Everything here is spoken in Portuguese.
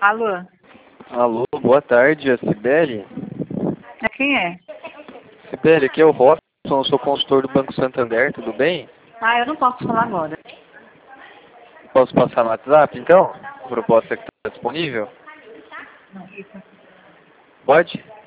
Alô? Alô, boa tarde, é Sibeli? Quem é? Sibeli, aqui é o Robson, eu sou consultor do Banco Santander, tudo bem? Eu não posso falar agora. Posso passar no WhatsApp, então? A proposta que está disponível? Pode?